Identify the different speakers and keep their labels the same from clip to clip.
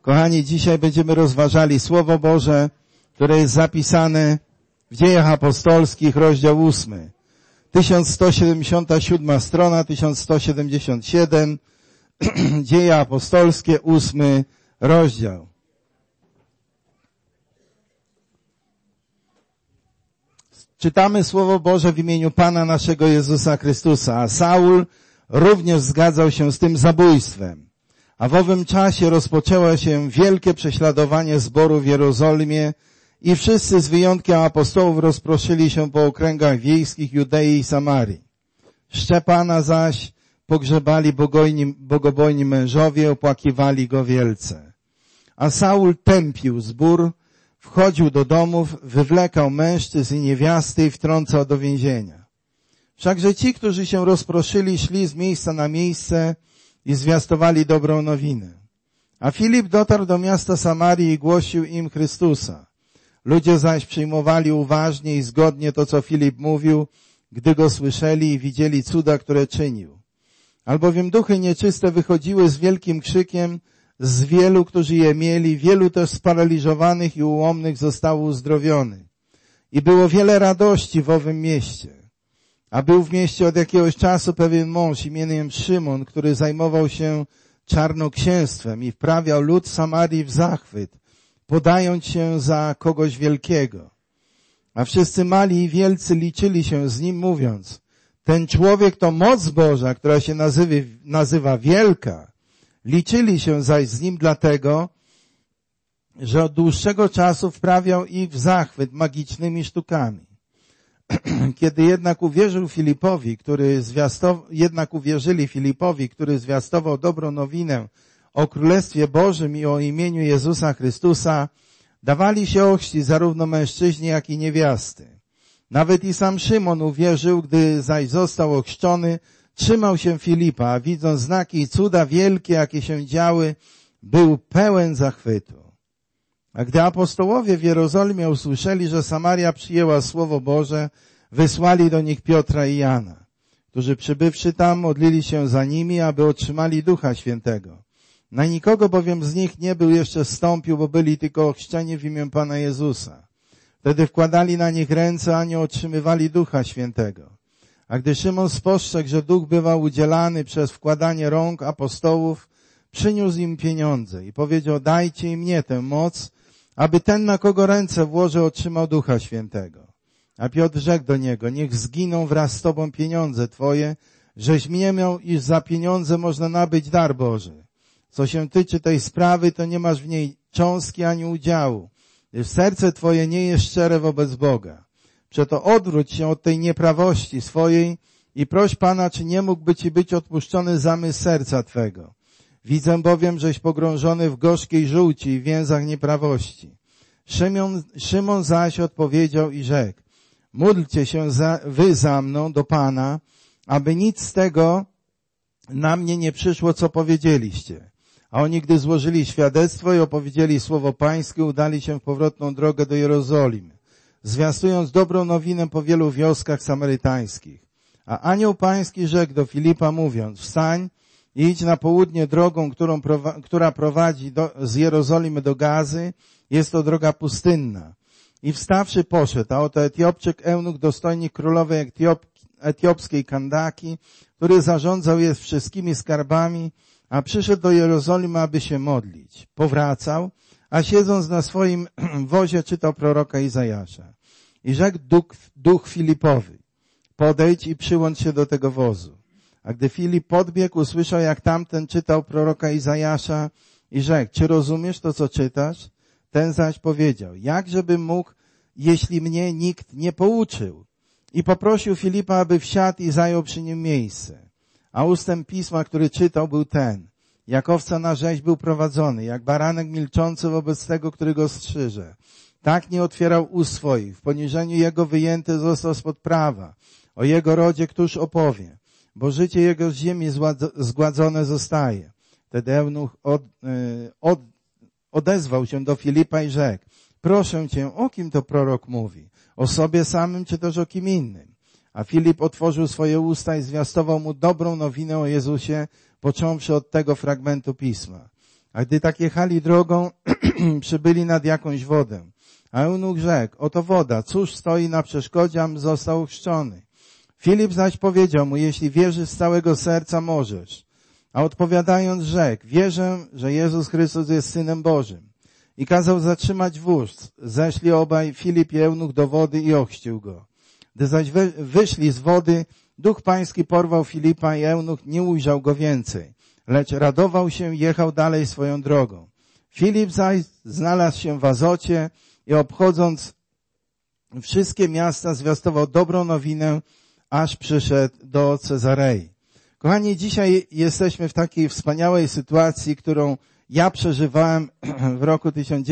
Speaker 1: Kochani, dzisiaj będziemy rozważali Słowo Boże, które jest zapisane w Dziejach Apostolskich, rozdział 8. 1177 strona, 1177, Dzieje Apostolskie, 8 rozdział. Czytamy Słowo Boże w imieniu Pana naszego Jezusa Chrystusa, a Saul również zgadzał się z tym zabójstwem. A w owym czasie rozpoczęło się wielkie prześladowanie zboru w Jerozolimie i wszyscy z wyjątkiem apostołów rozproszyli się po okręgach wiejskich Judei i Samarii. Szczepana zaś pogrzebali bogobojni mężowie, opłakiwali go wielce. A Saul tępił zbór, wchodził do domów, wywlekał mężczyzn i niewiasty i wtrącał do więzienia. Wszakże ci, którzy się rozproszyli, szli z miejsca na miejsce i zwiastowali dobrą nowinę. A Filip dotarł do miasta Samarii i głosił im Chrystusa. Ludzie zaś przyjmowali uważnie i zgodnie to, co Filip mówił, gdy go słyszeli i widzieli cuda, które czynił. Albowiem duchy nieczyste wychodziły z wielkim krzykiem z wielu, którzy je mieli, wielu też sparaliżowanych i ułomnych zostało uzdrowionych. I było wiele radości w owym mieście. A był w mieście od jakiegoś czasu pewien mąż imieniem Szymon, który zajmował się czarnoksięstwem i wprawiał lud Samarii w zachwyt, podając się za kogoś wielkiego. A wszyscy mali i wielcy liczyli się z nim, mówiąc, ten człowiek to moc Boża, która się nazywa wielka. Liczyli się zaś z nim dlatego, że od dłuższego czasu wprawiał ich w zachwyt magicznymi sztukami. Kiedy jednak uwierzyli Filipowi, który zwiastował dobrą nowinę o Królestwie Bożym i o imieniu Jezusa Chrystusa, dawali się ochrzcić zarówno mężczyźni, jak i niewiasty. Nawet i sam Szymon uwierzył, gdy zaś został ochrzczony, trzymał się Filipa, a widząc znaki i cuda wielkie, jakie się działy, był pełen zachwytu. A gdy apostołowie w Jerozolimie usłyszeli, że Samaria przyjęła Słowo Boże, wysłali do nich Piotra i Jana, którzy przybywszy tam modlili się za nimi, aby otrzymali Ducha Świętego. Na nikogo bowiem z nich nie był jeszcze zstąpił, bo byli tylko ochrzczeni w imię Pana Jezusa. Wtedy wkładali na nich ręce, a nie otrzymywali Ducha Świętego. A gdy Szymon spostrzegł, że Duch bywał udzielany przez wkładanie rąk apostołów, przyniósł im pieniądze i powiedział, dajcie im mnie tę moc, aby ten, na kogo ręce włożę, otrzymał Ducha Świętego. A Piotr rzekł do niego, niech zginą wraz z tobą pieniądze twoje, żeś mniemał, iż za pieniądze można nabyć dar Boży. Co się tyczy tej sprawy, to nie masz w niej cząstki ani udziału, gdyż serce twoje nie jest szczere wobec Boga. Przeto odwróć się od tej nieprawości swojej i proś Pana, czy nie mógłby ci być odpuszczony zamysł serca twego. Widzę bowiem, żeś pogrążony w gorzkiej żółci i więzach nieprawości. Szymon zaś odpowiedział i rzekł, módlcie się wy za mną do Pana, aby nic z tego na mnie nie przyszło, co powiedzieliście. A oni, gdy złożyli świadectwo i opowiedzieli słowo Pańskie, udali się w powrotną drogę do Jerozolimy, zwiastując dobrą nowinę po wielu wioskach samarytańskich. A anioł Pański rzekł do Filipa, mówiąc, wstań i idź na południe drogą, która prowadzi z Jerozolimy do Gazy. Jest to droga pustynna. I wstawszy poszedł, a oto Etiopczyk, eunuch, dostojnik królowej etiopskiej Kandaki, który zarządzał jest wszystkimi skarbami, a przyszedł do Jerozolimy, aby się modlić. Powracał, a siedząc na swoim wozie czytał proroka Izajasza. I rzekł duch Filipowi, podejdź i przyłącz się do tego wozu. A gdy Filip podbiegł, usłyszał, jak tamten czytał proroka Izajasza i rzekł, czy rozumiesz to, co czytasz? Ten zaś powiedział, jakżebym mógł, jeśli mnie nikt nie pouczył? I poprosił Filipa, aby wsiadł i zajął przy nim miejsce. A ustęp pisma, który czytał, był ten. Jak owca na rzeź był prowadzony, jak baranek milczący wobec tego, który go strzyże. Tak nie otwierał ust swoich. W poniżeniu jego wyjęty został spod prawa. O jego rodzie któż opowie? Bo życie jego z ziemi zgładzone zostaje. Wtedy eunuch odezwał się do Filipa i rzekł, proszę cię, o kim to prorok mówi? O sobie samym, czy też o kim innym? A Filip otworzył swoje usta i zwiastował mu dobrą nowinę o Jezusie, począwszy od tego fragmentu pisma. A gdy tak jechali drogą, przybyli nad jakąś wodę. A eunuch rzekł, oto woda, cóż stoi na przeszkodzie, abym został ochrzczony. Filip zaś powiedział mu, jeśli wierzysz z całego serca, możesz. A odpowiadając rzekł, wierzę, że Jezus Chrystus jest Synem Bożym. I kazał zatrzymać wóz. Zeszli obaj, Filip i eunuch, do wody i ochrzcił go. Gdy zaś wyszli z wody, Duch Pański porwał Filipa i eunuch nie ujrzał go więcej, lecz radował się i jechał dalej swoją drogą. Filip zaś znalazł się w Azocie i obchodząc wszystkie miasta zwiastował dobrą nowinę, aż przyszedł do Cezarei. Kochani, dzisiaj jesteśmy w takiej wspaniałej sytuacji, którą ja przeżywałem w roku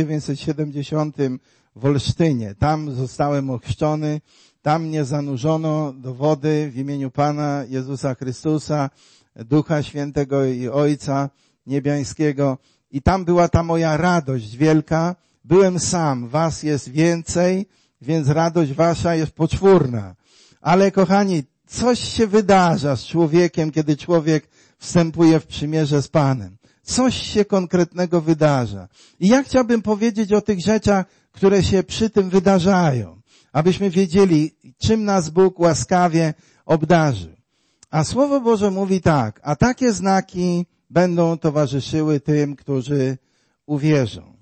Speaker 1: 1970 w Olsztynie. Tam zostałem ochrzczony, tam mnie zanurzono do wody w imieniu Pana Jezusa Chrystusa, Ducha Świętego i Ojca Niebiańskiego. I tam była ta moja radość wielka. Byłem sam, was jest więcej, więc radość wasza jest poczwórna. Ale kochani, coś się wydarza z człowiekiem, kiedy człowiek wstępuje w przymierze z Panem. Coś się konkretnego wydarza. I ja chciałbym powiedzieć o tych rzeczach, które się przy tym wydarzają, abyśmy wiedzieli, czym nas Bóg łaskawie obdarzył. A Słowo Boże mówi tak, a takie znaki będą towarzyszyły tym, którzy uwierzą.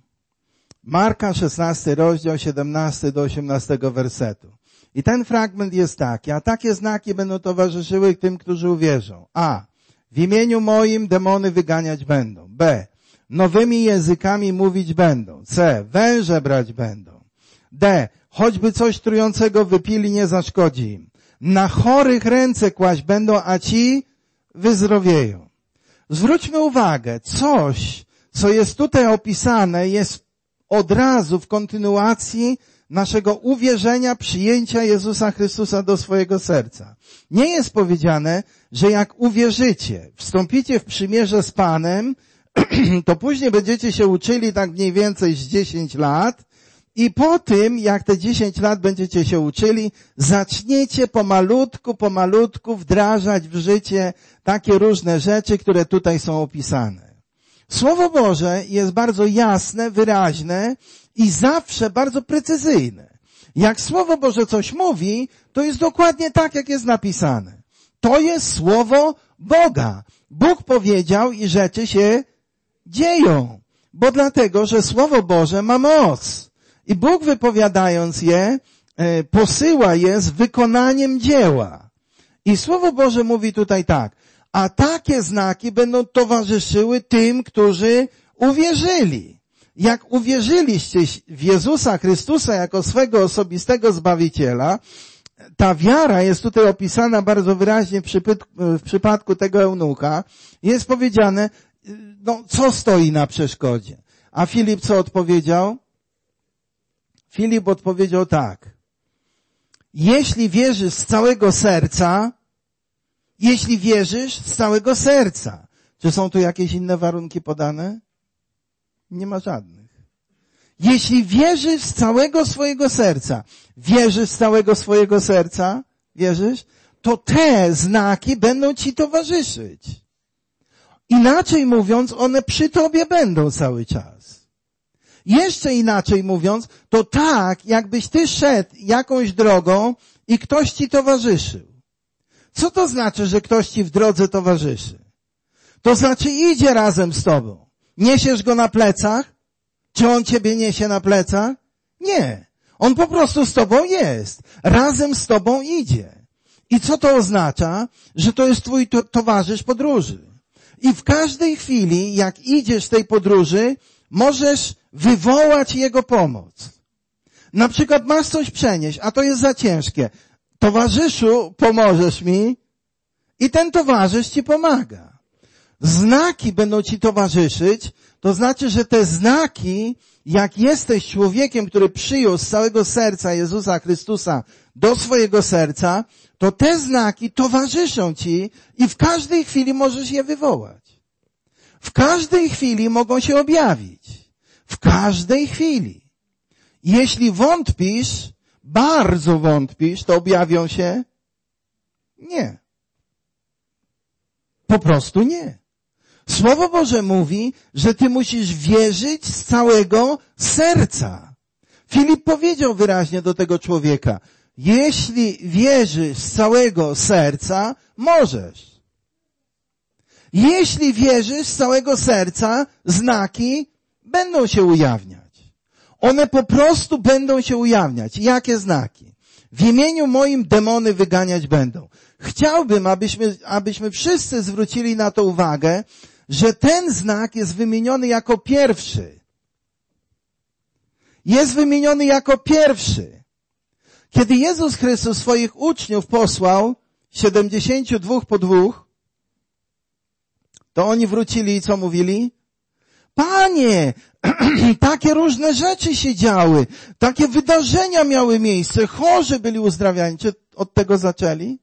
Speaker 1: Marka 16 rozdział 17 do 18 wersetu. I ten fragment jest taki, a takie znaki będą towarzyszyły tym, którzy uwierzą. A. W imieniu moim demony wyganiać będą. B. Nowymi językami mówić będą. C. Węże brać będą. D. Choćby coś trującego wypili, nie zaszkodzi im. Na chorych ręce kłaść będą, a ci wyzdrowieją. Zwróćmy uwagę, coś, co jest tutaj opisane, jest od razu w kontynuacji naszego uwierzenia, przyjęcia Jezusa Chrystusa do swojego serca. Nie jest powiedziane, że jak uwierzycie, wstąpicie w przymierze z Panem, to później będziecie się uczyli tak mniej więcej z 10 lat i po tym, jak te 10 lat będziecie się uczyli, zaczniecie pomalutku wdrażać w życie takie różne rzeczy, które tutaj są opisane. Słowo Boże jest bardzo jasne, wyraźne i zawsze bardzo precyzyjne. Jak Słowo Boże coś mówi, to jest dokładnie tak, jak jest napisane. To jest Słowo Boga. Bóg powiedział i rzeczy się dzieją, bo dlatego, że Słowo Boże ma moc. I Bóg wypowiadając je, posyła je z wykonaniem dzieła. I Słowo Boże mówi tutaj tak, a takie znaki będą towarzyszyły tym, którzy uwierzyli. Jak uwierzyliście w Jezusa Chrystusa jako swego osobistego Zbawiciela, ta wiara jest tutaj opisana bardzo wyraźnie w przypadku tego eunucha. Jest powiedziane, co stoi na przeszkodzie. A Filip co odpowiedział? Filip odpowiedział tak. Jeśli wierzysz z całego serca, Czy są tu jakieś inne warunki podane? Nie ma żadnych. Jeśli wierzysz z całego swojego serca, to te znaki będą ci towarzyszyć. Inaczej mówiąc, one przy tobie będą cały czas. Jeszcze inaczej mówiąc, to tak, jakbyś ty szedł jakąś drogą i ktoś ci towarzyszył. Co to znaczy, że ktoś ci w drodze towarzyszy? To znaczy idzie razem z tobą. Niesiesz go na plecach? Czy on ciebie niesie na plecach? Nie. On po prostu z tobą jest. Razem z tobą idzie. I co to oznacza? Że to jest twój towarzysz podróży. I w każdej chwili, jak idziesz w tej podróży, możesz wywołać jego pomoc. Na przykład masz coś przenieść, a to jest za ciężkie. Towarzyszu, pomożesz mi? I ten towarzysz ci pomaga. Znaki będą ci towarzyszyć, to znaczy, że te znaki, jak jesteś człowiekiem, który przyjął z całego serca Jezusa Chrystusa do swojego serca, to te znaki towarzyszą ci i w każdej chwili możesz je wywołać. W każdej chwili mogą się objawić. W każdej chwili. Jeśli wątpisz, bardzo wątpisz, to objawią się? Nie. Po prostu nie. Słowo Boże mówi, że ty musisz wierzyć z całego serca. Filip powiedział wyraźnie do tego człowieka, jeśli wierzysz z całego serca, możesz. Jeśli wierzysz z całego serca, znaki będą się ujawniać. One po prostu będą się ujawniać. Jakie znaki? W imieniu moim demony wyganiać będą. Chciałbym, abyśmy wszyscy zwrócili na to uwagę, że ten znak jest wymieniony jako pierwszy. Jest wymieniony jako pierwszy. Kiedy Jezus Chrystus swoich uczniów posłał, 72 po 2, to oni wrócili i co mówili? Panie, takie różne rzeczy się działy, takie wydarzenia miały miejsce, chorzy byli uzdrawiani. Czy od tego zaczęli?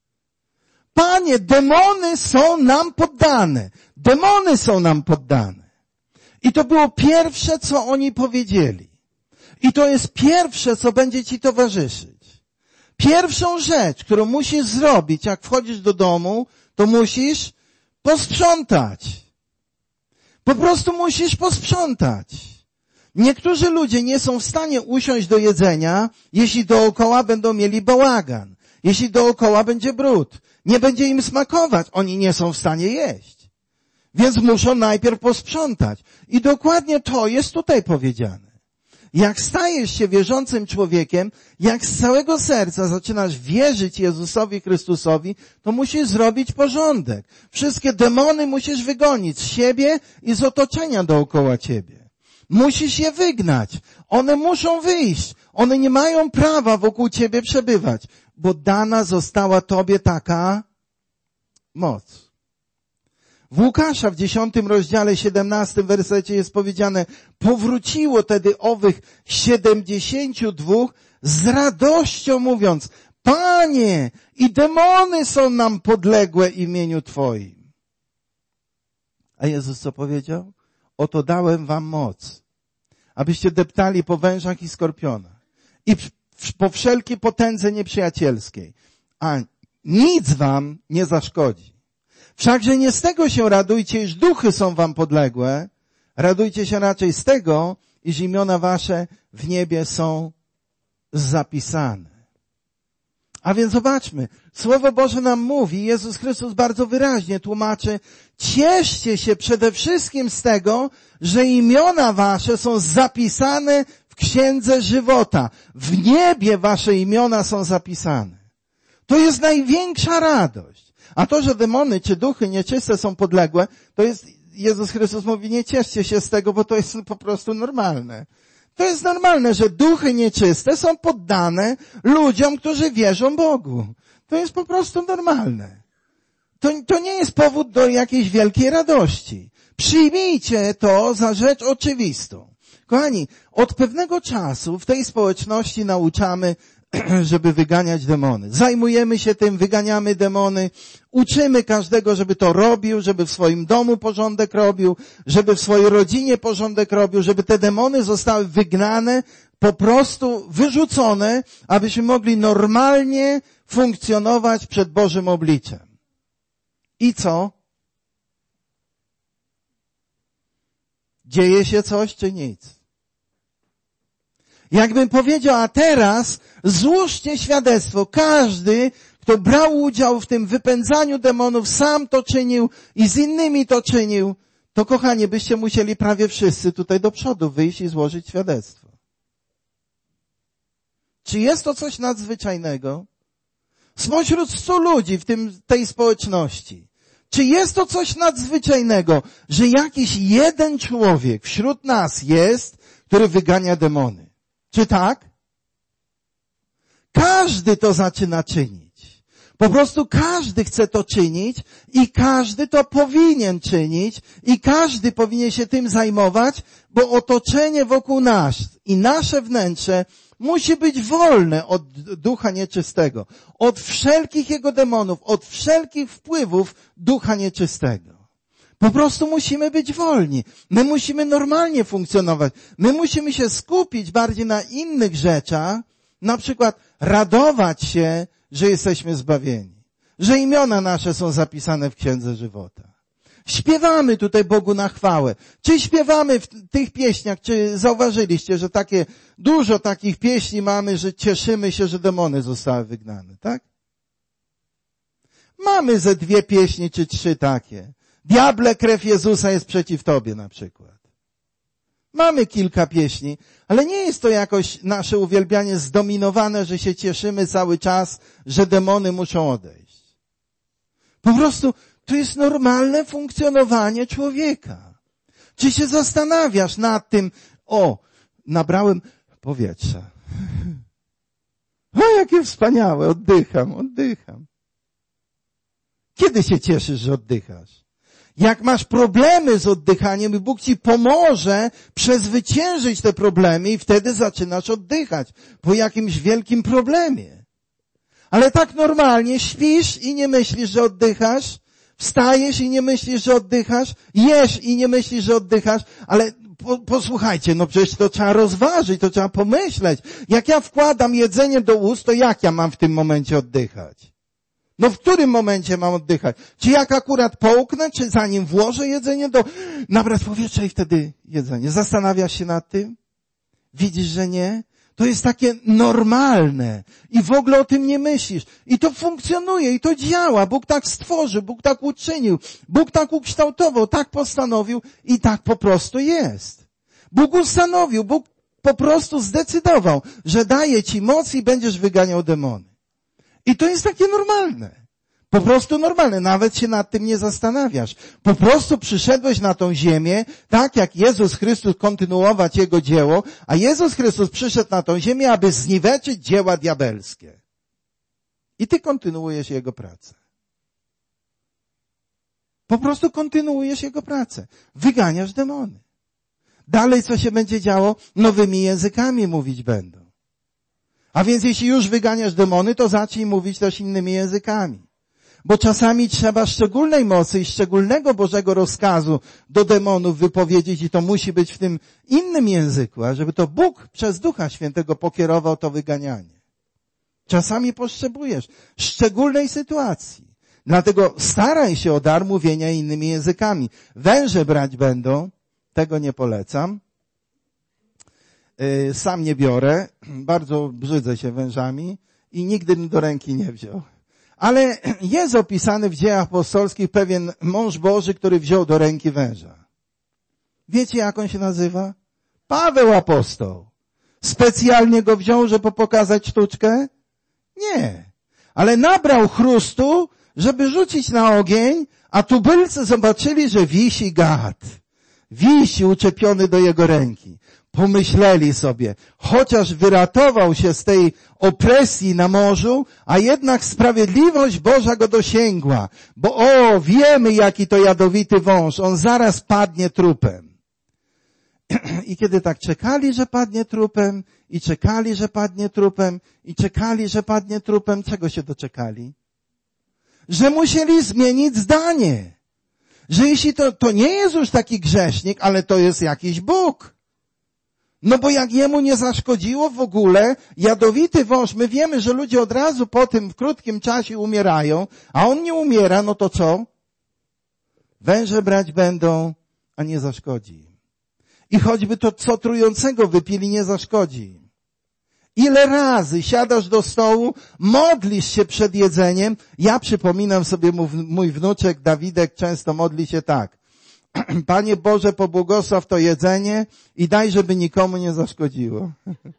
Speaker 1: Panie, demony są nam poddane. Demony są nam poddane. I to było pierwsze, co oni powiedzieli. I to jest pierwsze, co będzie ci towarzyszyć. Pierwszą rzecz, którą musisz zrobić, jak wchodzisz do domu, to musisz posprzątać. Po prostu musisz posprzątać. Niektórzy ludzie nie są w stanie usiąść do jedzenia, jeśli dookoła będą mieli bałagan. Jeśli dookoła będzie brud. Nie będzie im smakować. Oni nie są w stanie jeść. Więc muszą najpierw posprzątać. I dokładnie to jest tutaj powiedziane. Jak stajesz się wierzącym człowiekiem, jak z całego serca zaczynasz wierzyć Jezusowi Chrystusowi, to musisz zrobić porządek. Wszystkie demony musisz wygonić z siebie i z otoczenia dookoła ciebie. Musisz je wygnać. One muszą wyjść. One nie mają prawa wokół ciebie przebywać, bo dana została tobie taka moc. W Łukasza w 10 rozdziale 17 wersecie jest powiedziane, powróciło tedy owych 72 z radością mówiąc, Panie, i demony są nam podległe imieniu Twoim. A Jezus co powiedział? Oto dałem wam moc, abyście deptali po wężach i skorpionach i po wszelkiej potędze nieprzyjacielskiej, a nic wam nie zaszkodzi. Wszakże nie z tego się radujcie, iż duchy są wam podległe, radujcie się raczej z tego, iż imiona wasze w niebie są zapisane. A więc zobaczmy, Słowo Boże nam mówi, Jezus Chrystus bardzo wyraźnie tłumaczy, cieszcie się przede wszystkim z tego, że imiona wasze są zapisane w Księdze Żywota. W niebie wasze imiona są zapisane. To jest największa radość. A to, że demony czy duchy nieczyste są podległe, to jest, Jezus Chrystus mówi, nie cieszcie się z tego, bo to jest po prostu normalne. To jest normalne, że duchy nieczyste są poddane ludziom, którzy wierzą Bogu. To jest po prostu normalne. To nie jest powód do jakiejś wielkiej radości. Przyjmijcie to za rzecz oczywistą. Kochani, od pewnego czasu w tej społeczności nauczamy, żeby wyganiać demony. Zajmujemy się tym, wyganiamy demony, uczymy każdego, żeby to robił, żeby w swoim domu porządek robił, żeby w swojej rodzinie porządek robił, żeby te demony zostały wygnane, po prostu wyrzucone, abyśmy mogli normalnie funkcjonować przed Bożym obliczem. I co? Dzieje się coś czy nic? Jakbym powiedział, a teraz złóżcie świadectwo. Każdy, kto brał udział w tym wypędzaniu demonów, sam to czynił i z innymi to czynił, to kochani, byście musieli prawie wszyscy tutaj do przodu wyjść i złożyć świadectwo. Czy jest to coś nadzwyczajnego? Spośród 100 ludzi w tej społeczności, czy jest to coś nadzwyczajnego, że jakiś jeden człowiek wśród nas jest, który wygania demony? Czy tak? Każdy to zaczyna czynić. Po prostu każdy chce to czynić i każdy to powinien czynić i każdy powinien się tym zajmować, bo otoczenie wokół nas i nasze wnętrze musi być wolne od ducha nieczystego, od wszelkich jego demonów, od wszelkich wpływów ducha nieczystego. Po prostu musimy być wolni. My musimy normalnie funkcjonować. My musimy się skupić bardziej na innych rzeczach, na przykład radować się, że jesteśmy zbawieni, że imiona nasze są zapisane w Księdze Żywota, Śpiewamy tutaj Bogu na chwałę. Czy śpiewamy w tych pieśniach, czy zauważyliście, że dużo takich pieśni mamy, że cieszymy się, że demony zostały wygnane, tak? Mamy ze 2 pieśni, czy 3 takie. Diable, krew Jezusa jest przeciw Tobie na przykład. Mamy kilka pieśni, ale nie jest to jakoś nasze uwielbianie zdominowane, że się cieszymy cały czas, że demony muszą odejść. Po prostu to jest normalne funkcjonowanie człowieka. Czy się zastanawiasz nad tym, nabrałem powietrza. Jakie wspaniałe, oddycham. Kiedy się cieszysz, że oddychasz? Jak masz problemy z oddychaniem i Bóg ci pomoże przezwyciężyć te problemy i wtedy zaczynasz oddychać po jakimś wielkim problemie. Ale tak normalnie śpisz i nie myślisz, że oddychasz, wstajesz i nie myślisz, że oddychasz, jesz i nie myślisz, że oddychasz, ale posłuchajcie, przecież to trzeba rozważyć, to trzeba pomyśleć. Jak ja wkładam jedzenie do ust, to jak ja mam w tym momencie oddychać? W którym momencie mam oddychać? Czy jak akurat połknę, czy zanim włożę jedzenie nabrać powietrza i wtedy jedzenie? Zastanawiasz się nad tym? Widzisz, że nie? To jest takie normalne i w ogóle o tym nie myślisz. I to funkcjonuje i to działa. Bóg tak stworzył, Bóg tak uczynił, Bóg tak ukształtował, tak postanowił i tak po prostu jest. Bóg ustanowił, Bóg po prostu zdecydował, że daje ci moc i będziesz wyganiał demony. I to jest takie normalne. Po prostu normalne. Nawet się nad tym nie zastanawiasz. Po prostu przyszedłeś na tą ziemię, tak jak Jezus Chrystus kontynuować Jego dzieło, a Jezus Chrystus przyszedł na tą ziemię, aby zniweczyć dzieła diabelskie. I ty kontynuujesz Jego pracę. Po prostu kontynuujesz Jego pracę. Wyganiasz demony. Dalej co się będzie działo? Nowymi językami mówić będą. A więc jeśli już wyganiasz demony, to zacznij mówić też innymi językami. Bo czasami trzeba szczególnej mocy i szczególnego Bożego rozkazu do demonów wypowiedzieć i to musi być w tym innym języku, a żeby to Bóg przez Ducha Świętego pokierował to wyganianie. Czasami potrzebujesz szczególnej sytuacji. Dlatego staraj się o dar mówienia innymi językami. Węże brać będą, tego nie polecam. Sam nie biorę, bardzo brzydzę się wężami i nigdy bym do ręki nie wziął. Ale jest opisany w Dziejach Apostolskich pewien mąż Boży, który wziął do ręki węża. Wiecie, jak on się nazywa? Paweł apostoł. Specjalnie go wziął, żeby pokazać sztuczkę? Nie. Ale nabrał chrustu, żeby rzucić na ogień, a tubylcy zobaczyli, że wisi gad. Wisi uczepiony do jego ręki. Pomyśleli sobie, chociaż wyratował się z tej opresji na morzu, a jednak sprawiedliwość Boża go dosięgła. Bo wiemy jaki to jadowity wąż, on zaraz padnie trupem. I kiedy tak czekali, że padnie trupem, i czekali, że padnie trupem, i czekali, że padnie trupem, czego się doczekali? Że musieli zmienić zdanie. Że jeśli to nie jest już taki grzesznik, ale to jest jakiś Bóg. No bo jak jemu nie zaszkodziło w ogóle, jadowity wąż, my wiemy, że ludzie od razu po tym w krótkim czasie umierają, a on nie umiera, no to co? Węże brać będą, a nie zaszkodzi. I choćby to co trującego wypili, nie zaszkodzi. Ile razy siadasz do stołu, modlisz się przed jedzeniem. Ja przypominam sobie, mój wnuczek Dawidek często modli się tak. Panie Boże, pobłogosław to jedzenie i daj, żeby nikomu nie zaszkodziło.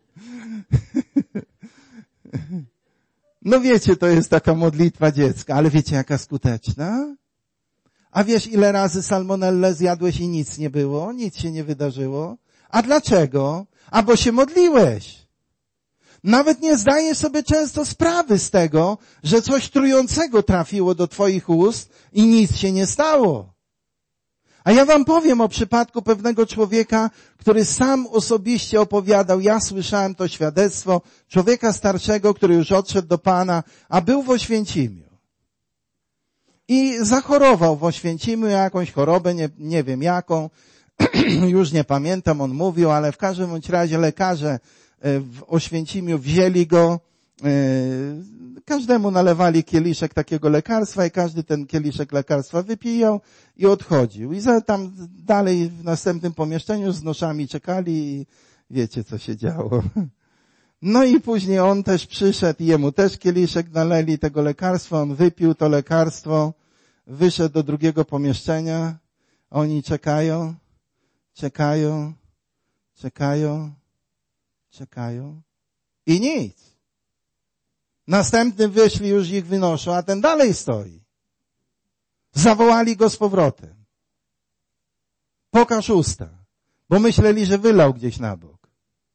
Speaker 1: No wiecie, to jest taka modlitwa dziecka, ale wiecie jaka skuteczna? A wiesz, ile razy salmonellę zjadłeś i nic nie było? Nic się nie wydarzyło. A dlaczego? A bo się modliłeś. Nawet nie zdajesz sobie często sprawy z tego, że coś trującego trafiło do twoich ust i nic się nie stało. A ja wam powiem o przypadku pewnego człowieka, który sam osobiście opowiadał, ja słyszałem to świadectwo, człowieka starszego, który już odszedł do Pana, a był w Oświęcimiu. I zachorował w Oświęcimiu jakąś chorobę, nie wiem jaką, już nie pamiętam, on mówił, ale w każdym bądź razie lekarze w Oświęcimiu wzięli go Każdemu nalewali kieliszek takiego lekarstwa i każdy ten kieliszek lekarstwa wypijał i odchodził. I tam dalej w następnym pomieszczeniu z noszami czekali i wiecie, co się działo. No i później on też przyszedł i jemu też kieliszek naleli tego lekarstwa, on wypił to lekarstwo, wyszedł do drugiego pomieszczenia, oni czekają i nic. Następnym wyszli, już ich wynoszą, a ten dalej stoi. Zawołali go z powrotem. Pokaż usta, bo myśleli, że wylał gdzieś na bok.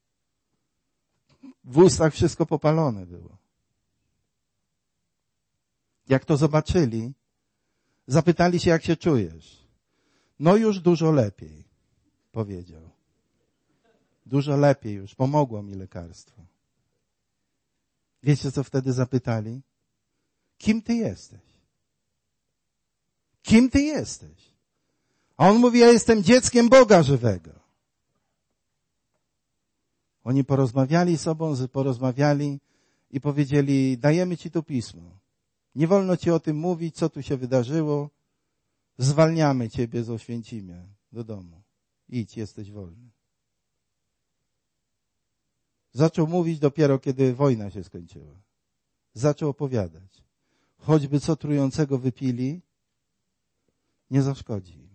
Speaker 1: W ustach wszystko popalone było. Jak to zobaczyli, zapytali się, jak się czujesz. No już dużo lepiej, powiedział. Dużo lepiej już, pomogło mi lekarstwo. Wiecie, co wtedy zapytali? Kim ty jesteś? Kim ty jesteś? A on mówi, ja jestem dzieckiem Boga żywego. Oni porozmawiali sobą, porozmawiali i powiedzieli, dajemy ci tu pismo. Nie wolno ci o tym mówić, co tu się wydarzyło. Zwalniamy ciebie z Oświęcimia do domu. Idź, jesteś wolny. Zaczął mówić dopiero, kiedy wojna się skończyła. Zaczął opowiadać. Choćby co trującego wypili, nie zaszkodzi im.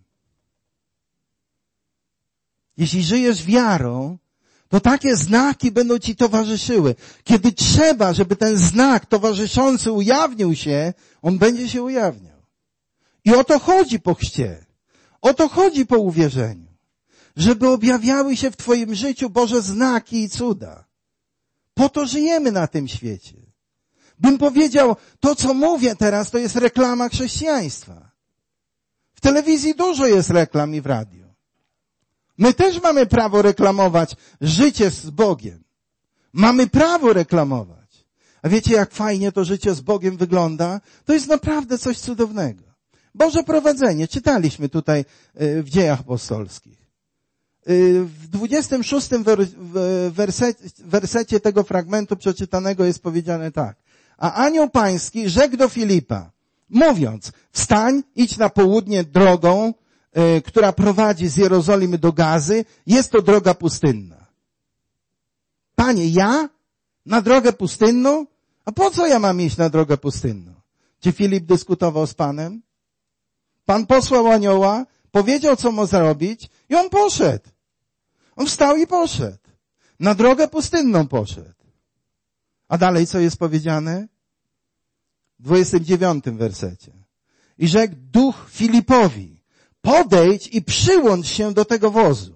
Speaker 1: Jeśli żyjesz wiarą, to takie znaki będą ci towarzyszyły. Kiedy trzeba, żeby ten znak towarzyszący ujawnił się, on będzie się ujawniał. I o to chodzi po chrzcie. O to chodzi po uwierzeniu. Żeby objawiały się w twoim życiu Boże znaki i cuda. Po to żyjemy na tym świecie. Bym powiedział, to co mówię teraz, to jest reklama chrześcijaństwa. W telewizji dużo jest reklam i w radiu. My też mamy prawo reklamować życie z Bogiem. Mamy prawo reklamować. A wiecie, jak fajnie to życie z Bogiem wygląda? To jest naprawdę coś cudownego. Boże prowadzenie. Czytaliśmy tutaj w Dziejach Apostolskich. W 26 wersecie tego fragmentu przeczytanego jest powiedziane tak. A anioł pański rzekł do Filipa, mówiąc, wstań, idź na południe drogą, która prowadzi z Jerozolimy do Gazy. Jest to droga pustynna. Panie, ja? Na drogę pustynną? A po co ja mam iść na drogę pustynną? Czy Filip dyskutował z Panem? Pan posłał anioła, powiedział, co ma zrobić i on poszedł. On wstał i poszedł. Na drogę pustynną poszedł. A dalej co jest powiedziane? W 29 wersecie. I rzekł duch Filipowi, podejdź i przyłącz się do tego wozu.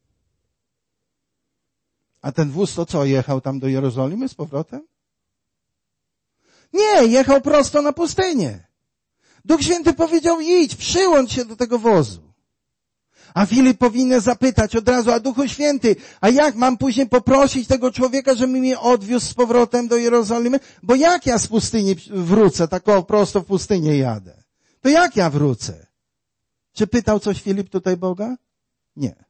Speaker 1: A ten wóz to co, jechał tam do Jerozolimy z powrotem? Nie, jechał prosto na pustynię. Duch Święty powiedział, idź, przyłącz się do tego wozu. A Filip powinien zapytać od razu, a Duchu Święty, a jak mam później poprosić tego człowieka, żeby mnie odwiózł z powrotem do Jerozolimy? Bo jak ja z pustyni wrócę, tak prosto w pustynię jadę? To jak ja wrócę? Czy pytał coś Filip tutaj Boga? Nie.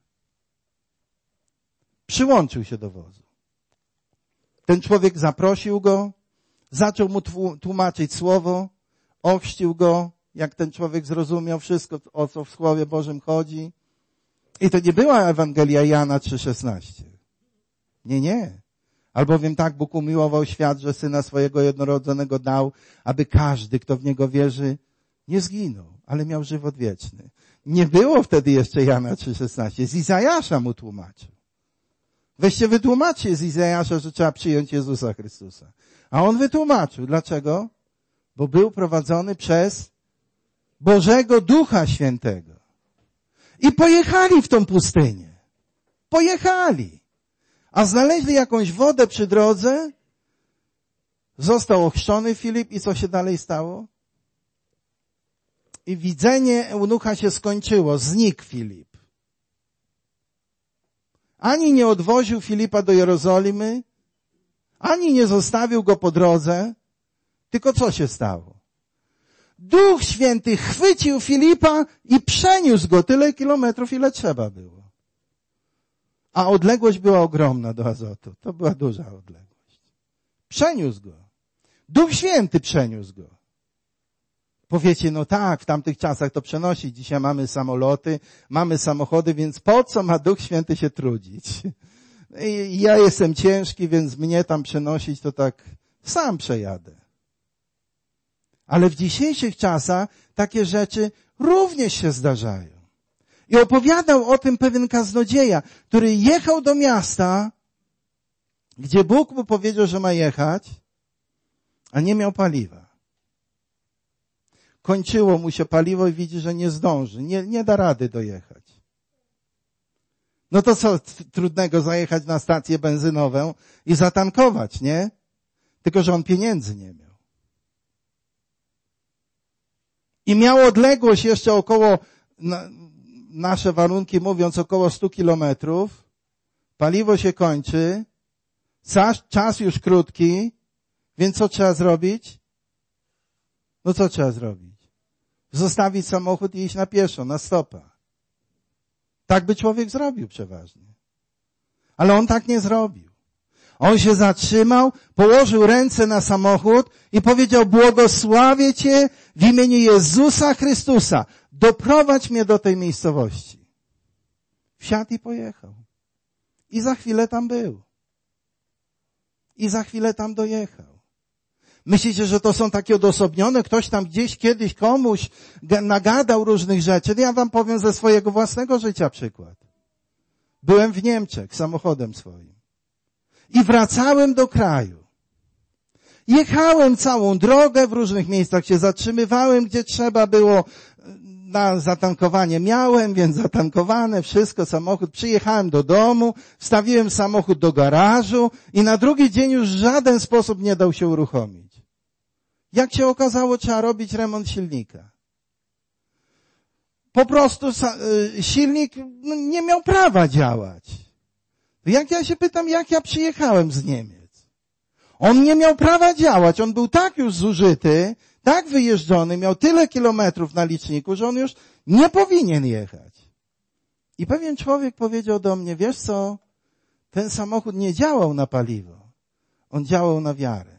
Speaker 1: Przyłączył się do wozu. Ten człowiek zaprosił go, zaczął mu tłumaczyć słowo, ochrzcił go, jak ten człowiek zrozumiał wszystko, o co w Słowie Bożym chodzi. I to nie była Ewangelia Jana 3,16. Nie. Albowiem tak Bóg umiłował świat, że Syna swojego jednorodzonego dał, aby każdy, kto w Niego wierzy, nie zginął, ale miał żywot wieczny. Nie było wtedy jeszcze Jana 3,16. Z Izajasza mu tłumaczył. Weźcie wytłumaczcie z Izajasza, że trzeba przyjąć Jezusa Chrystusa. A on wytłumaczył. Dlaczego? Bo był prowadzony przez Bożego Ducha Świętego. I pojechali w tą pustynię. Pojechali. A znaleźli jakąś wodę przy drodze. Został ochrzczony Filip i co się dalej stało? I widzenie eunucha się skończyło. Znikł Filip. Ani nie odwoził Filipa do Jerozolimy, ani nie zostawił go po drodze. Tylko co się stało? Duch Święty chwycił Filipa i przeniósł go tyle kilometrów, ile trzeba było. A odległość była ogromna do Azotu. To była duża odległość. Przeniósł go. Duch Święty przeniósł go. Powiecie, no tak, w tamtych czasach to przenosić. Dzisiaj mamy samoloty, mamy samochody, więc po co ma Duch Święty się trudzić? Ja jestem ciężki, więc mnie tam przenosić, to tak sam przejadę. Ale w dzisiejszych czasach takie rzeczy również się zdarzają. I opowiadał o tym pewien kaznodzieja, który jechał do miasta, gdzie Bóg mu powiedział, że ma jechać, a nie miał paliwa. Kończyło mu się paliwo i widzi, że nie zdąży, nie da rady dojechać. No to co trudnego zajechać na stację benzynową i zatankować, nie? Tylko że on pieniędzy nie miał. I miał odległość jeszcze około, nasze warunki mówiąc, około 100 kilometrów. Paliwo się kończy, czas już krótki, więc co trzeba zrobić? No co trzeba zrobić? Zostawić samochód i iść na pieszo, na stopa. Tak by człowiek zrobił przeważnie. Ale on tak nie zrobił. On się zatrzymał, położył ręce na samochód i powiedział, błogosławię Cię w imieniu Jezusa Chrystusa. Doprowadź mnie do tej miejscowości. Wsiadł i pojechał. I za chwilę tam był. I za chwilę tam dojechał. Myślicie, że to są takie odosobnione? Ktoś tam gdzieś kiedyś komuś nagadał różnych rzeczy? Ja wam powiem ze swojego własnego życia przykład. Byłem w Niemczech samochodem swoim. I wracałem do kraju. Jechałem całą drogę, w różnych miejscach się zatrzymywałem, gdzie trzeba było. Na zatankowanie miałem, więc zatankowane, wszystko, samochód. Przyjechałem do domu, wstawiłem samochód do garażu i na drugi dzień już w żaden sposób nie dał się uruchomić. Jak się okazało, trzeba robić remont silnika. Po prostu silnik nie miał prawa działać. Jak ja się pytam, jak ja przyjechałem z Niemiec? On nie miał prawa działać, on był tak już zużyty, tak wyjeżdżony, miał tyle kilometrów na liczniku, że on już nie powinien jechać. I pewien człowiek powiedział do mnie, wiesz co, ten samochód nie działał na paliwo, on działał na wiarę.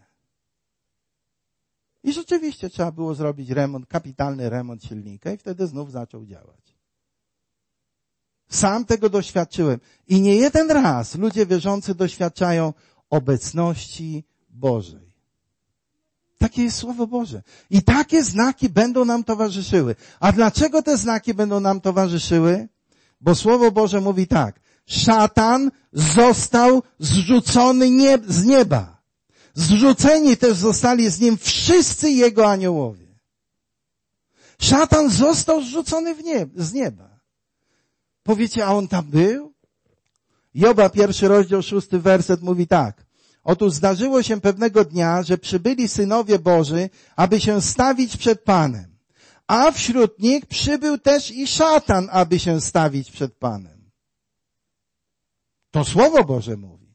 Speaker 1: I rzeczywiście trzeba było zrobić remont, kapitalny remont silnika i wtedy znów zaczął działać. Sam tego doświadczyłem. I nie jeden raz ludzie wierzący doświadczają obecności Bożej. Takie jest Słowo Boże. I takie znaki będą nam towarzyszyły. A dlaczego te znaki będą nam towarzyszyły? Bo Słowo Boże mówi tak. Szatan został zrzucony z nieba. Zrzuceni też zostali z nim wszyscy jego aniołowie. Szatan został zrzucony z nieba. Powiecie, a on tam był? Joba 1 rozdział 6 werset mówi tak. Otóż zdarzyło się pewnego dnia, że przybyli synowie Boży, aby się stawić przed Panem. A wśród nich przybył też i szatan, aby się stawić przed Panem. To Słowo Boże mówi.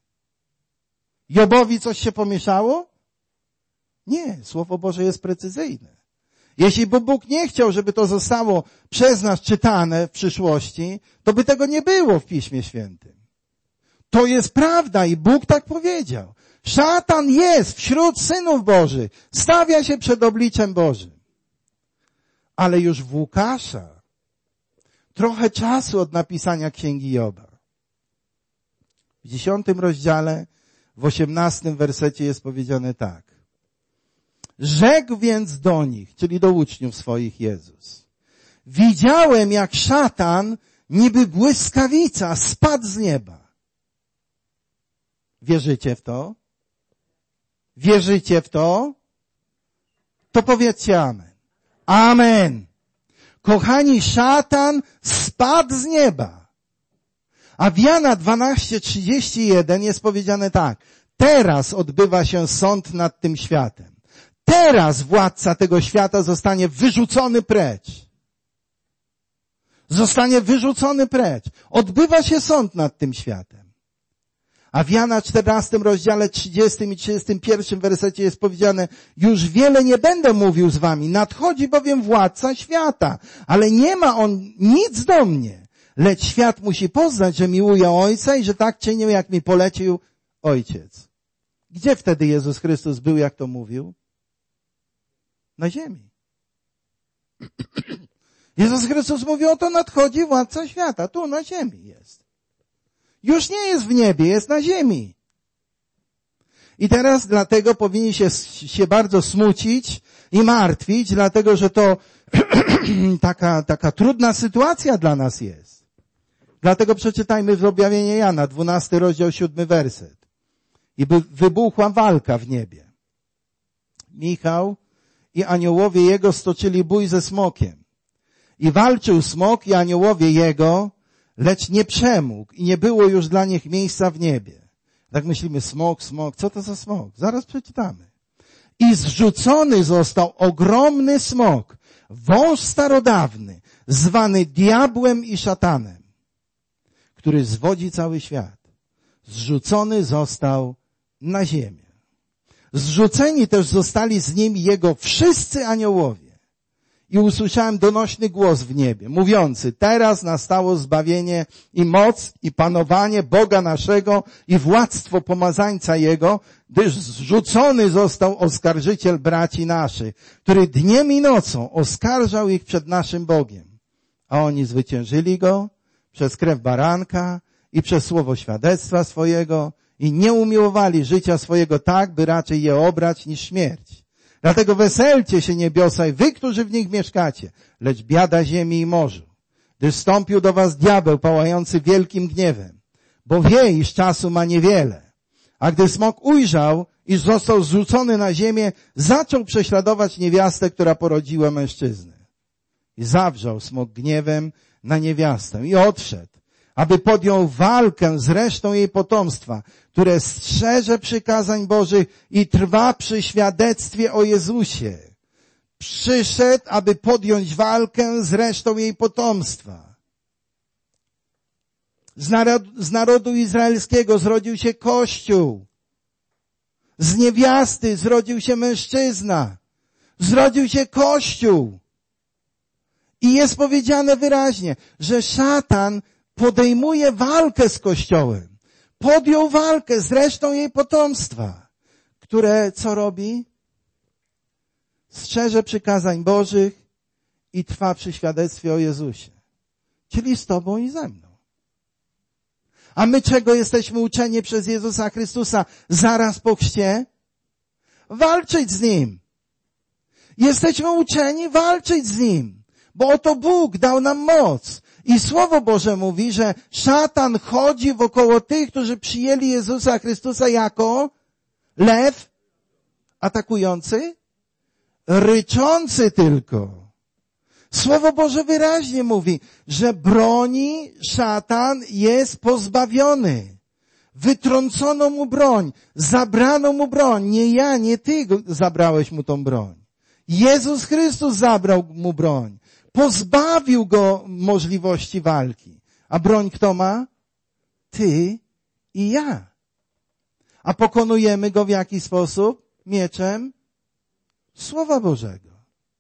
Speaker 1: Jobowi coś się pomieszało? Nie, Słowo Boże jest precyzyjne. Jeśli by Bóg nie chciał, żeby to zostało przez nas czytane w przyszłości, to by tego nie było w Piśmie Świętym. To jest prawda i Bóg tak powiedział. Szatan jest wśród synów Bożych. Stawia się przed obliczem Bożym. Ale już w Łukasza trochę czasu od napisania Księgi Joba. W 10 rozdziale, w 18 wersecie jest powiedziane tak. Rzekł więc do nich, czyli do uczniów swoich Jezus. Widziałem, jak szatan, niby błyskawica, spadł z nieba. Wierzycie w to? Wierzycie w to? To powiedzcie amen. Amen. Kochani, szatan spadł z nieba. A w Jana 12:31 jest powiedziane tak. Teraz odbywa się sąd nad tym światem. Teraz władca tego świata zostanie wyrzucony precz. Zostanie wyrzucony precz. Odbywa się sąd nad tym światem. A w Jana 14 rozdziale 30 i 31 wersecie jest powiedziane, już wiele nie będę mówił z wami, nadchodzi bowiem władca świata, ale nie ma on nic do mnie, lecz świat musi poznać, że miłuję Ojca i że tak czynię, jak mi polecił Ojciec. Gdzie wtedy Jezus Chrystus był, jak to mówił? Na ziemi. Jezus Chrystus mówi, oto nadchodzi władca świata. Tu na ziemi jest. Już nie jest w niebie, jest na ziemi. I teraz dlatego powinni się bardzo smucić i martwić, dlatego że to taka trudna sytuacja dla nas jest. Dlatego przeczytajmy w Objawienie Jana, 12 rozdział, 7 werset. I wybuchła walka w niebie. Michał i aniołowie jego stoczyli bój ze smokiem. I walczył smok i aniołowie jego, lecz nie przemógł i nie było już dla nich miejsca w niebie. Tak myślimy, smok, co to za smok? Zaraz przeczytamy. I zrzucony został ogromny smok, wąż starodawny, zwany diabłem i szatanem, który zwodzi cały świat. Zrzucony został na ziemię. Zrzuceni też zostali z nim jego wszyscy aniołowie. I usłyszałem donośny głos w niebie, mówiący, teraz nastało zbawienie i moc i panowanie Boga naszego i władztwo pomazańca Jego, gdyż zrzucony został oskarżyciel braci naszych, który dniem i nocą oskarżał ich przed naszym Bogiem. A oni zwyciężyli Go przez krew baranka i przez słowo świadectwa swojego i nie umiłowali życia swojego tak, by raczej je obrać niż śmierć. Dlatego weselcie się niebiosa i wy, którzy w nich mieszkacie, lecz biada ziemi i morzu, gdyż wstąpił do was diabeł pałający wielkim gniewem, bo wie, iż czasu ma niewiele. A gdy smok ujrzał, iż został zrzucony na ziemię, zaczął prześladować niewiastę, która porodziła mężczyznę. I zawrzał smok gniewem na niewiastę i odszedł, aby podjął walkę z resztą jej potomstwa, które strzeże przykazań Bożych i trwa przy świadectwie o Jezusie. Przyszedł, aby podjąć walkę z resztą jej potomstwa. Z narodu izraelskiego zrodził się Kościół. Z niewiasty zrodził się mężczyzna. Zrodził się Kościół. I jest powiedziane wyraźnie, że szatan podejmuje walkę z Kościołem. Podjął walkę z resztą jej potomstwa, które co robi? Strzeże przykazań Bożych i trwa przy świadectwie o Jezusie. Czyli z tobą i ze mną. A my czego jesteśmy uczeni przez Jezusa Chrystusa zaraz po chrzcie? Walczyć z Nim. Jesteśmy uczeni walczyć z Nim, bo oto Bóg dał nam moc. I Słowo Boże mówi, że szatan chodzi wokoło tych, którzy przyjęli Jezusa Chrystusa jako lew atakujący, ryczący tylko. Słowo Boże wyraźnie mówi, że broni szatan jest pozbawiony. Wytrącono mu broń, zabrano mu broń. Nie ja, nie ty zabrałeś mu tą broń. Jezus Chrystus zabrał mu broń. Pozbawił go możliwości walki. A broń kto ma? Ty i ja. A pokonujemy go w jaki sposób? Mieczem Słowa Bożego.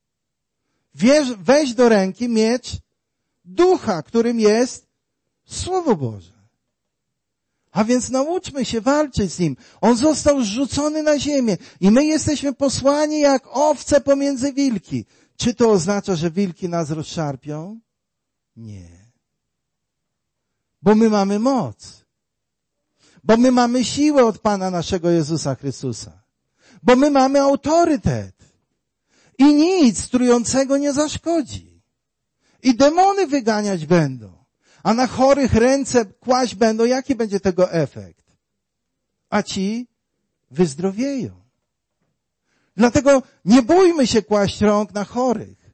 Speaker 1: Weź do ręki miecz Ducha, którym jest Słowo Boże. A więc nauczmy się walczyć z Nim. On został zrzucony na ziemię i my jesteśmy posłani jak owce pomiędzy wilki. Czy to oznacza, że wilki nas rozszarpią? Nie. Bo my mamy moc. Bo my mamy siłę od Pana naszego Jezusa Chrystusa. Bo my mamy autorytet. I nic trującego nie zaszkodzi. I demony wyganiać będą. A na chorych ręce kłaść będą. Jaki będzie tego efekt? A ci wyzdrowieją. Dlatego nie bójmy się kłaść rąk na chorych.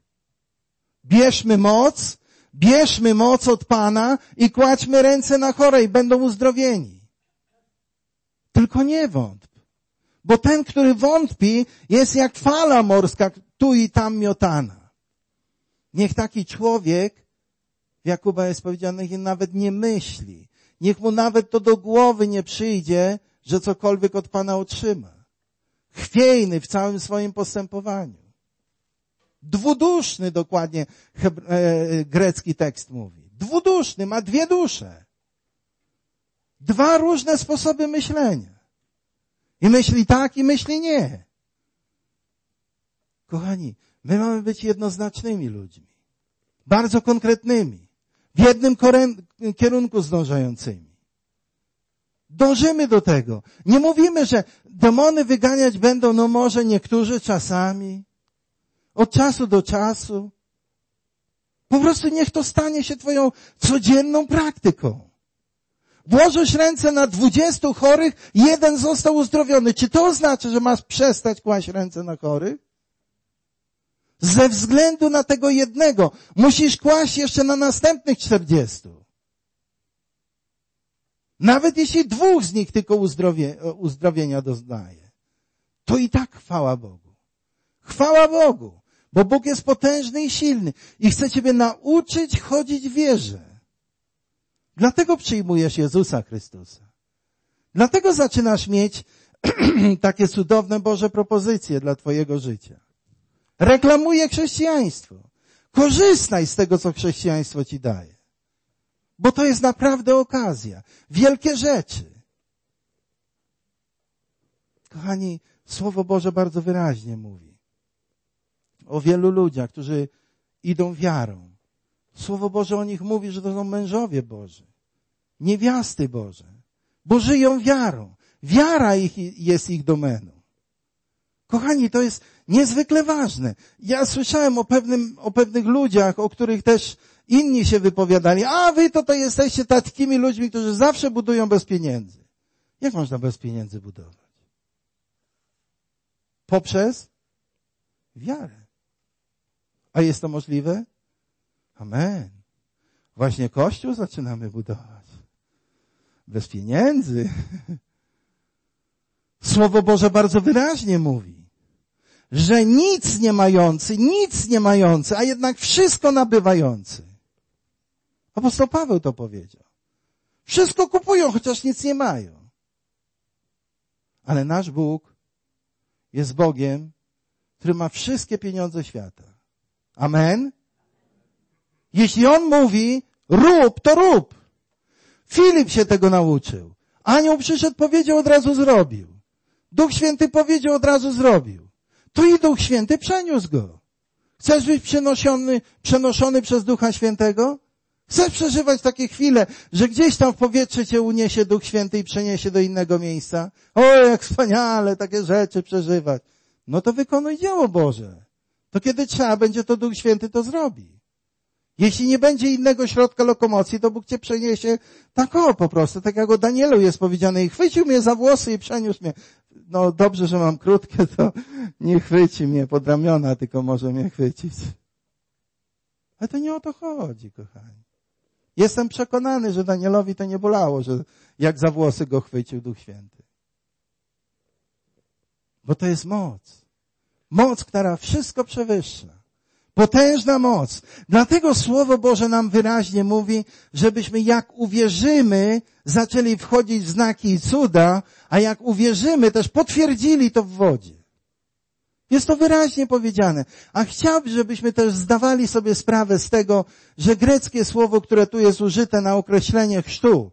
Speaker 1: Bierzmy moc od Pana i kładźmy ręce na chore i będą uzdrowieni. Tylko nie wątp. Bo ten, który wątpi, jest jak fala morska, tu i tam miotana. Niech taki człowiek, w Jakuba jest powiedziane, że nawet nie myśli. Niech mu nawet to do głowy nie przyjdzie, że cokolwiek od Pana otrzyma. Chwiejny w całym swoim postępowaniu. Dwuduszny dokładnie grecki tekst mówi. Dwuduszny, ma dwie dusze. Dwa różne sposoby myślenia. I myśli tak, i myśli nie. Kochani, my mamy być jednoznacznymi ludźmi. Bardzo konkretnymi. W jednym kierunku zdążającymi. Dążymy do tego. Nie mówimy, że demony wyganiać będą, no może niektórzy czasami. Od czasu do czasu. Po prostu niech to stanie się twoją codzienną praktyką. Włożysz ręce na 20 chorych, jeden został uzdrowiony. Czy to oznacza, że masz przestać kłaść ręce na chorych? Ze względu na tego jednego musisz kłaść jeszcze na następnych 40. Nawet jeśli 2 z nich tylko uzdrowienia doznaje. To i tak chwała Bogu. Chwała Bogu. Bo Bóg jest potężny i silny. I chce ciebie nauczyć chodzić w wierze. Dlatego przyjmujesz Jezusa Chrystusa. Dlatego zaczynasz mieć takie cudowne Boże propozycje dla twojego życia. Reklamuję chrześcijaństwo. Korzystaj z tego, co chrześcijaństwo ci daje. Bo to jest naprawdę okazja. Wielkie rzeczy. Kochani, Słowo Boże bardzo wyraźnie mówi o wielu ludziach, którzy idą wiarą. Słowo Boże o nich mówi, że to są mężowie Boży, niewiasty Boże, bo żyją wiarą. Wiara jest ich domeną. Kochani, to jest niezwykle ważne. Ja słyszałem o pewnych ludziach, o których też inni się wypowiadali. A wy to jesteście takimi ludźmi, którzy zawsze budują bez pieniędzy. Jak można bez pieniędzy budować? Poprzez wiarę. A jest to możliwe? Amen. Właśnie Kościół zaczynamy budować. Bez pieniędzy. Słowo Boże bardzo wyraźnie mówi, że nic nie mający, a jednak wszystko nabywający. Apostoł Paweł to powiedział. Wszystko kupują, chociaż nic nie mają. Ale nasz Bóg jest Bogiem, który ma wszystkie pieniądze świata. Amen? Jeśli On mówi, rób, to rób. Filip się tego nauczył. Anioł przyszedł, powiedział, od razu zrobił. Duch Święty powiedział, od razu zrobił. To i Duch Święty przeniósł go. Chcesz być przenoszony przez Ducha Świętego? Chcesz przeżywać takie chwile, że gdzieś tam w powietrze cię uniesie Duch Święty i przeniesie do innego miejsca? O, jak wspaniale takie rzeczy przeżywać. No to wykonuj dzieło Boże. To kiedy trzeba będzie, to Duch Święty to zrobi. Jeśli nie będzie innego środka lokomocji, to Bóg cię przeniesie tak po prostu, tak jak o Danielu jest powiedziane, i chwycił mnie za włosy i przeniósł mnie. No dobrze, że mam krótkie, to nie chwyci mnie pod ramiona, tylko może mnie chwycić. Ale to nie o to chodzi, kochani. Jestem przekonany, że Danielowi to nie bolało, że jak za włosy go chwycił Duch Święty. Bo to jest moc. Moc, która wszystko przewyższa. Potężna moc. Dlatego Słowo Boże nam wyraźnie mówi, żebyśmy jak uwierzymy, zaczęli wchodzić w znaki i cuda, a jak uwierzymy, też potwierdzili to w wodzie. Jest to wyraźnie powiedziane. A chciałbym, żebyśmy też zdawali sobie sprawę z tego, że greckie słowo, które tu jest użyte na określenie chrztu,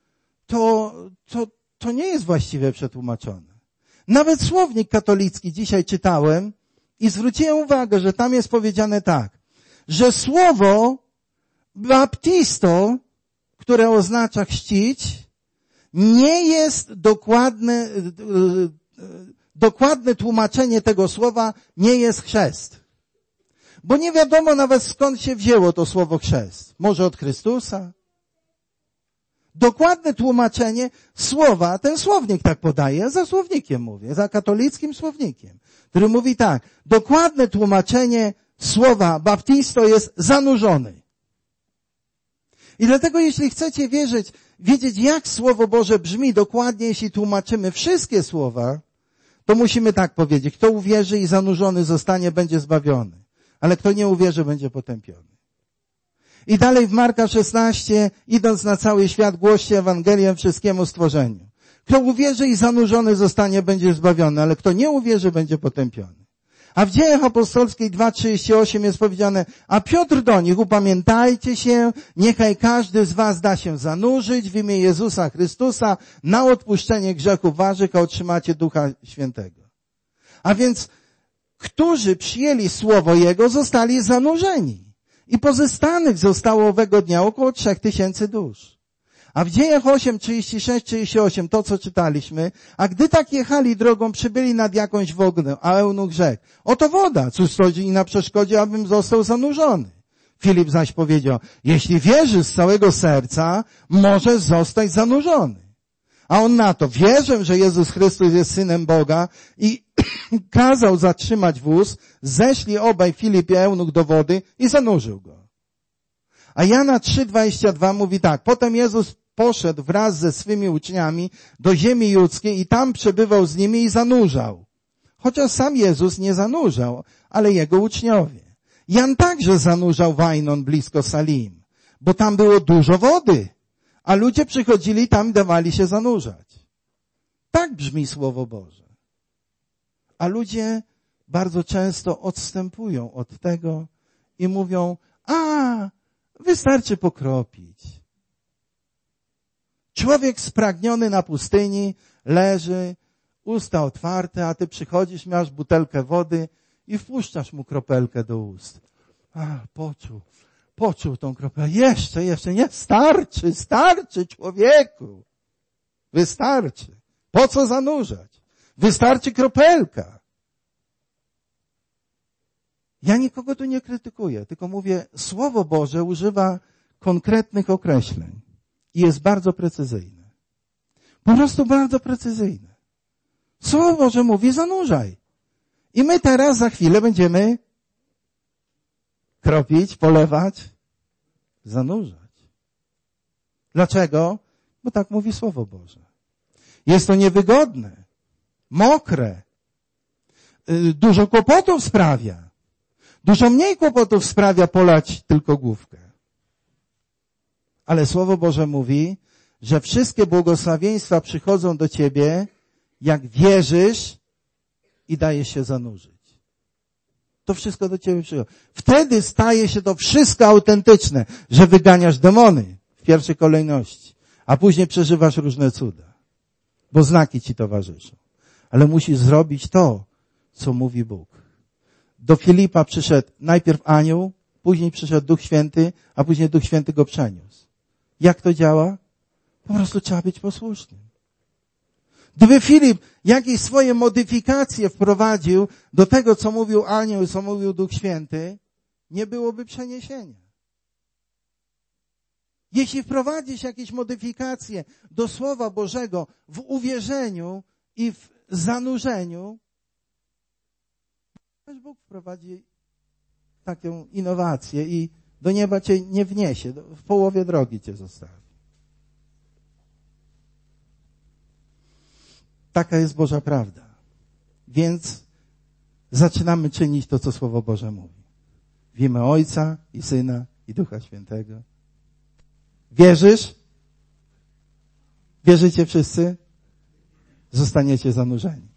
Speaker 1: to nie jest właściwie przetłumaczone. Nawet słownik katolicki dzisiaj czytałem i zwróciłem uwagę, że tam jest powiedziane tak, że słowo baptisto, które oznacza chrzcić, nie jest dokładne tłumaczenie tego słowa nie jest chrzest. Bo nie wiadomo nawet skąd się wzięło to słowo chrzest. Może od Chrystusa? Dokładne tłumaczenie słowa, ten słownik tak podaje, ja za słownikiem mówię, za katolickim słownikiem, który mówi tak, dokładne tłumaczenie słowa baptisto jest zanurzony. I dlatego jeśli chcecie wiedzieć jak Słowo Boże brzmi dokładnie, jeśli tłumaczymy wszystkie słowa, to musimy tak powiedzieć, kto uwierzy i zanurzony zostanie, będzie zbawiony, ale kto nie uwierzy, będzie potępiony. I dalej w Marka 16, idąc na cały świat, głoście Ewangelię wszystkiemu stworzeniu. Kto uwierzy i zanurzony zostanie, będzie zbawiony, ale kto nie uwierzy, będzie potępiony. A w Dziejach Apostolskich 2:38 jest powiedziane, a Piotr do nich, upamiętajcie się, niechaj każdy z was da się zanurzyć w imię Jezusa Chrystusa na odpuszczenie grzechów waszych, a otrzymacie Ducha Świętego. A więc, którzy przyjęli słowo Jego, zostali zanurzeni. I pozyskanych zostało owego dnia około 3000 dusz. A w Dziejach 8:36-38, to co czytaliśmy, a gdy tak jechali drogą, przybyli nad jakąś wodę, a eunuch rzekł, oto woda, cóż stoi na przeszkodzie, abym został zanurzony. Filip zaś powiedział, jeśli wierzysz z całego serca, możesz zostać zanurzony. A on na to, wierzę, że Jezus Chrystus jest Synem Boga i kazał zatrzymać wóz, zeszli obaj Filip i eunuch do wody i zanurzył go. A Jana 3:22 mówi tak, potem Jezus poszedł wraz ze swymi uczniami do ziemi judzkiej i tam przebywał z nimi i zanurzał. Chociaż sam Jezus nie zanurzał, ale jego uczniowie. Jan także zanurzał w Ainon blisko Salim, bo tam było dużo wody, a ludzie przychodzili tam i dawali się zanurzać. Tak brzmi Słowo Boże. A ludzie bardzo często odstępują od tego i mówią, wystarczy pokropić. Człowiek spragniony na pustyni leży, usta otwarte, a ty przychodzisz, masz butelkę wody i wpuszczasz mu kropelkę do ust. Poczuł tą kropelkę. Jeszcze, nie, starczy człowieku. Wystarczy. Po co zanurzać? Wystarczy kropelka. Ja nikogo tu nie krytykuję, tylko mówię, Słowo Boże używa konkretnych określeń i jest bardzo precyzyjne. Po prostu bardzo precyzyjne. Słowo Boże mówi, zanurzaj. I my teraz za chwilę będziemy kropić, polewać, zanurzać. Dlaczego? Bo tak mówi Słowo Boże. Jest to niewygodne, mokre, dużo kłopotów sprawia. Dużo mniej kłopotów sprawia polać tylko główkę. Ale Słowo Boże mówi, że wszystkie błogosławieństwa przychodzą do ciebie, jak wierzysz i dajesz się zanurzyć. To wszystko do ciebie przychodzi. Wtedy staje się to wszystko autentyczne, że wyganiasz demony w pierwszej kolejności, a później przeżywasz różne cuda, bo znaki ci towarzyszą. Ale musisz zrobić to, co mówi Bóg. Do Filipa przyszedł najpierw anioł, później przyszedł Duch Święty, a później Duch Święty go przeniósł. Jak to działa? Po prostu trzeba być posłusznym. Gdyby Filip jakieś swoje modyfikacje wprowadził do tego, co mówił anioł i co mówił Duch Święty, nie byłoby przeniesienia. Jeśli wprowadzisz jakieś modyfikacje do Słowa Bożego w uwierzeniu i w zanurzeniu, Bóg wprowadzi taką innowację i do nieba cię nie wniesie, w połowie drogi cię zostawi. Taka jest Boża prawda. Więc zaczynamy czynić to, co Słowo Boże mówi. W imię Ojca i Syna i Ducha Świętego. Wierzysz? Wierzycie wszyscy? Zostaniecie zanurzeni.